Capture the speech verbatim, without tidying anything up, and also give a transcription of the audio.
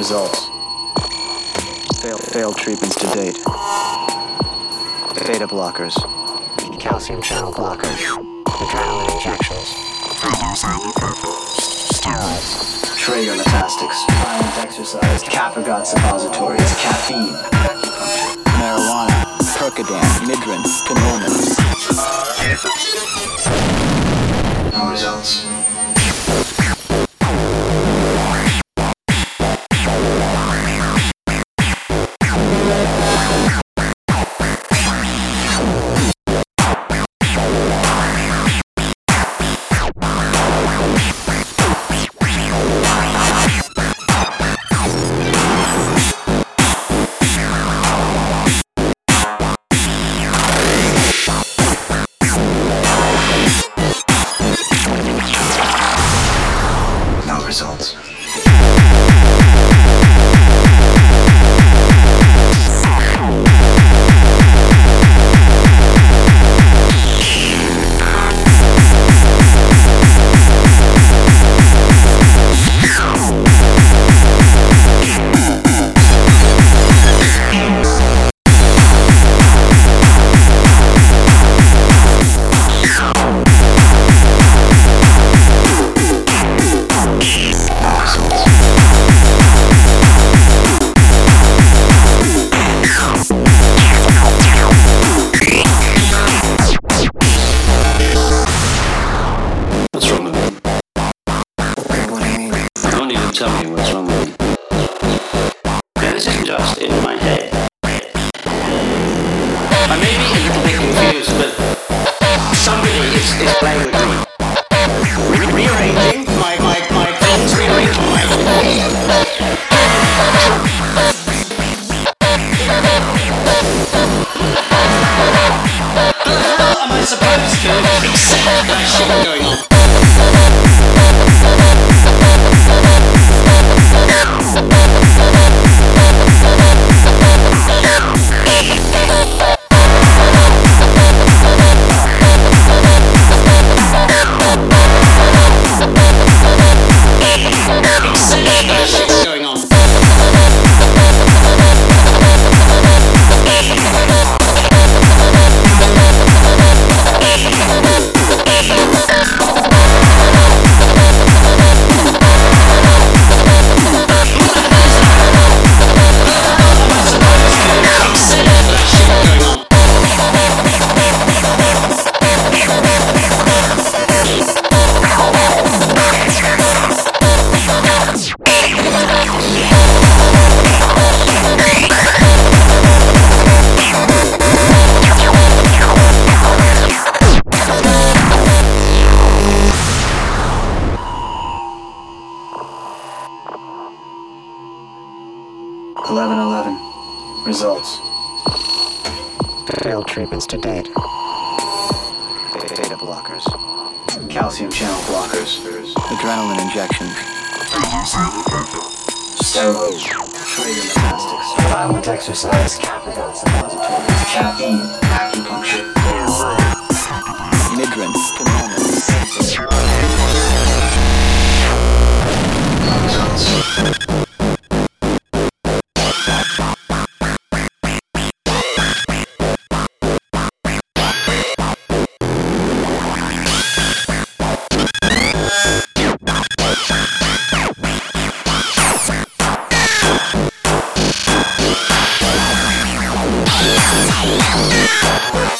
Results. Failed, failed treatments to date. Beta blockers. Calcium channel blockers. Adrenaline injections. Steroids. Traeger metastics. Violent exercise. Caprigot suppositories. Caffeine. Acupuncture. Marijuana. Percodan. Midrin. Canonis. No results. Results. Tell me what's wrong with me. This isn't just in my head. I may be a little bit confused, but somebody is, is playing with me. Re- rearranging my, my, my things, rearranging my... How am I supposed to accept that shit going on? eleven eleven. Results. Failed treatments to date. Beta blockers. Calcium channel blockers. Adrenaline injections. Steroids. Traeger metastics. Violent exercise. Caprigot suppositories. Caffeine. Acupuncture. Midrin. Canonis. No results. Yeah.